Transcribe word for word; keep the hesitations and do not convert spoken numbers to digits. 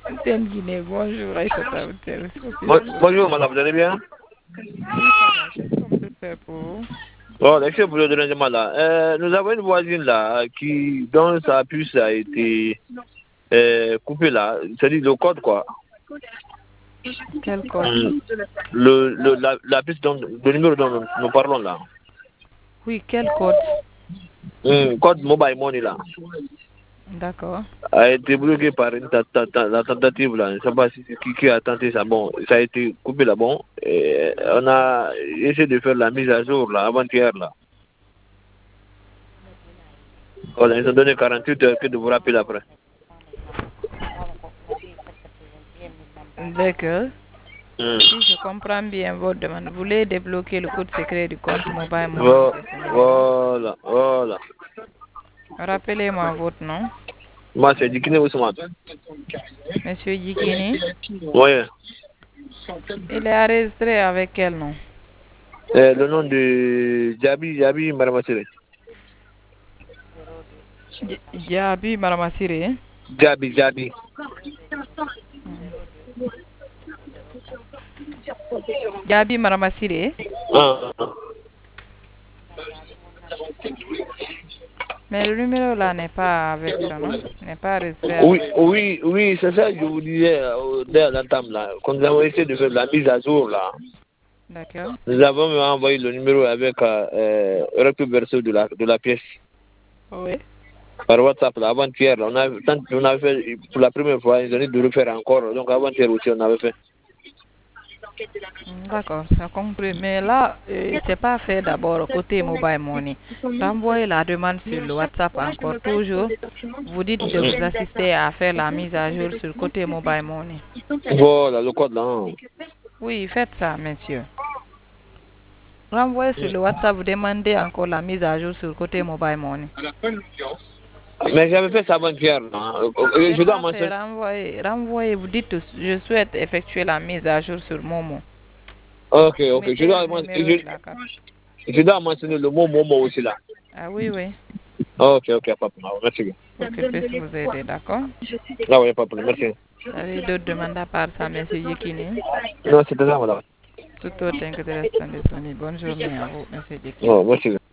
Hussein Guinée, bonjour Aïssata, votre service Bon- officiel. bonjour madame, vous allez bien? Oui, ça va, qu'est-ce qu'on peut faire pour vous? Bon, excusez pour le dérangement là. Euh, nous avons une voisine là qui, dont sa puce a été euh, coupée là. C'est-à-dire le code quoi. Quel code? Hum, Le, le, la, la puce, dont, le numéro dont nous, nous parlons là. Oui, quel code? Hum, code mobile money là. D'accord. A été bloqué par une ta- ta- ta- la tentative là. Je ne sais pas si c'est qui, qui a tenté ça. Bon, ça a été coupé là. Bon, et on a essayé de faire la mise à jour là, avant-hier là. Voilà, ils ont donné quarante-huit heures que de vous rappeler après. D'accord. Hum. Si je comprends bien votre demande, vous voulez débloquer le code secret du compte Mobile Money Vo- de ce numéro. Voilà, voilà. Rappelez-moi votre nom, Moi, c'est Dikine Ousmane. Monsieur Yikini. Oui. Il est enregistré avec quel nom? Euh, le nom de Djabi, Djabi Maramassire. Dj- Djabi Maramasire. Djabi, Djabi. Hmm. Djabi Maramasire. Ah, ah. Mais le numéro là n'est pas avec ça, non? N'est pas enregistré Oui, avec ça. oui, oui, c'est ça que je vous disais euh, dès l'entame là. Quand nous avons essayé de faire la mise à jour là, D'accord. nous avons même envoyé le numéro avec euh, euh, recto verso de la, de la pièce Oui. par WhatsApp là, avant-hier. là. On a, tant- on avait fait pour la première fois, ils ont dit de refaire encore. Donc avant-hier aussi, on avait fait. Hmm, d'accord, ça compris. Mais là, euh, c'est pas fait d'abord côté Mobile Money. Renvoyez la demande sur le WhatsApp encore. Toujours, vous dites de vous assister à faire la mise à jour sur côté Mobile Money. Voilà, le code là. Hein. Oui, faites ça, monsieur. Renvoyez sur le WhatsApp, vous demandez encore la mise à jour sur côté Mobile Money. Mais j'avais fait ça avant-hier. Hein. Euh, C'est Je dois pas fait, mentionner. renvoyez. Renvoyez, vous dites, je souhaite effectuer la mise à jour sur Momo. Ok, Vous ok. Je mettez le dois, men- numéro et je, la carte. je dois mentionner le mot Momo aussi là. Ah oui, oui, Ok, ok, pas de problème. Merci bien. pour que je puisse vous aider, d'accord? Ah oui, pas de problème. Merci. Vous avez d'autres demandes à part ça, monsieur Yekini? Non, c'était ça, madame. Tout autre que de reste disponible. Bonne journée à vous, monsieur Yekini. Non, merci bien.